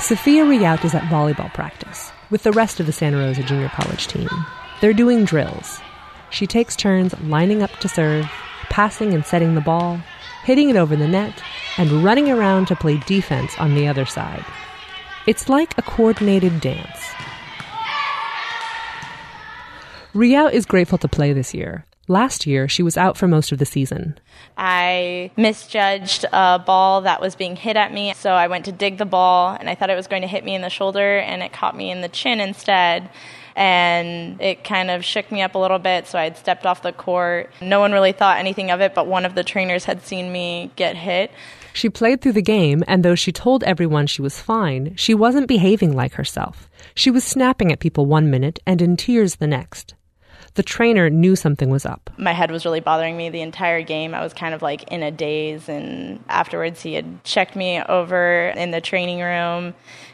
Sophia Riault is at volleyball practice with the rest of the Santa Rosa Junior College team. They're doing drills. She takes turns lining up to serve, passing and setting the ball, hitting it over the net, and running around to play defense on the other side. It's like a coordinated dance. Riault is grateful to play this year. Last year, she was out for most of the season. I misjudged a ball that was being hit at me, so I went to dig the ball, and I thought it was going to hit me in the shoulder, and it caught me in the chin instead. And it kind of shook me up a little bit, so I had stepped off the court. No one really thought anything of it, but one of the trainers had seen me get hit. She played through the game, and though she told everyone she was fine, she wasn't behaving like herself. She was snapping at people one minute and in tears the next. The trainer knew something was up. My head was really bothering me the entire game. I was kind of like in a daze, and afterwards he had checked me over in the training room,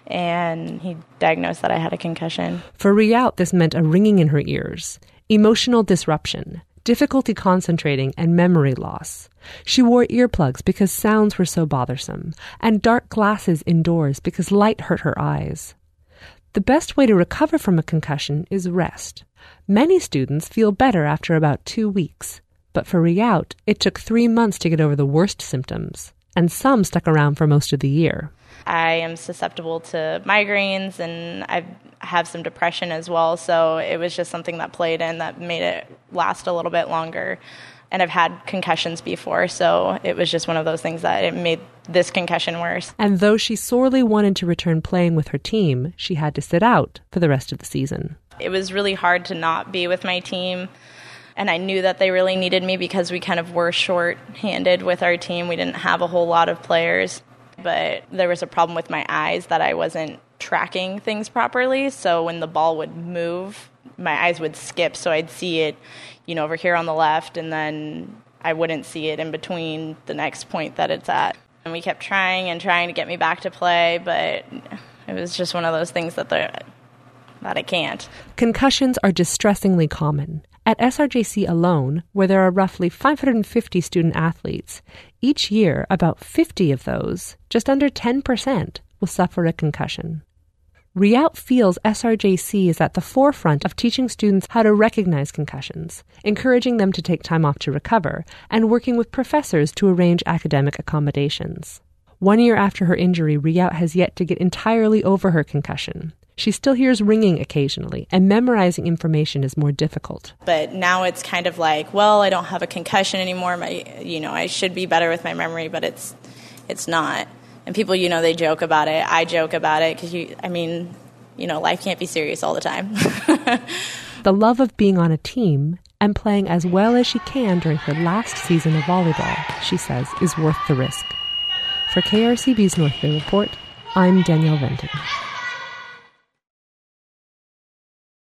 and he diagnosed that I had a concussion. For Riault, this meant a ringing in her ears, emotional disruption, difficulty concentrating, and memory loss. She wore earplugs because sounds were so bothersome, and dark glasses indoors because light hurt her eyes. The best way to recover from a concussion is rest. Many students feel better after about 2 weeks, but for Riault, it took 3 months to get over the worst symptoms, and some stuck around for most of the year. I am susceptible to migraines, and I have some depression as well, so it was just something that played in that made it last a little bit longer. And I've had concussions before, so it was just one of those things that it made this concussion worse. And though she sorely wanted to return playing with her team, she had to sit out for the rest of the season. It was really hard to not be with my team, and I knew that they really needed me because we kind of were short-handed with our team. We didn't have a whole lot of players, but there was a problem with my eyes that I wasn't tracking things properly, so when the ball would move, my eyes would skip, so I'd see it, over here on the left, and then I wouldn't see it in between the next point that it's at. And we kept trying to get me back to play, but it was just one of those things that I can't. Concussions are distressingly common. At SRJC alone, where there are roughly 550 student athletes, each year about 50 of those, just under 10%, will suffer a concussion. Riault feels SRJC is at the forefront of teaching students how to recognize concussions, encouraging them to take time off to recover, and working with professors to arrange academic accommodations. 1 year after her injury, Riault has yet to get entirely over her concussion. She still hears ringing occasionally, and memorizing information is more difficult. But now it's kind of like, well, I don't have a concussion anymore. I should be better with my memory, but it's not. And people, they joke about it. I joke about it because, life can't be serious all the time. The love of being on a team and playing as well as she can during her last season of volleyball, she says, is worth the risk. For KRCB's North Bay Report, I'm Danielle Venton.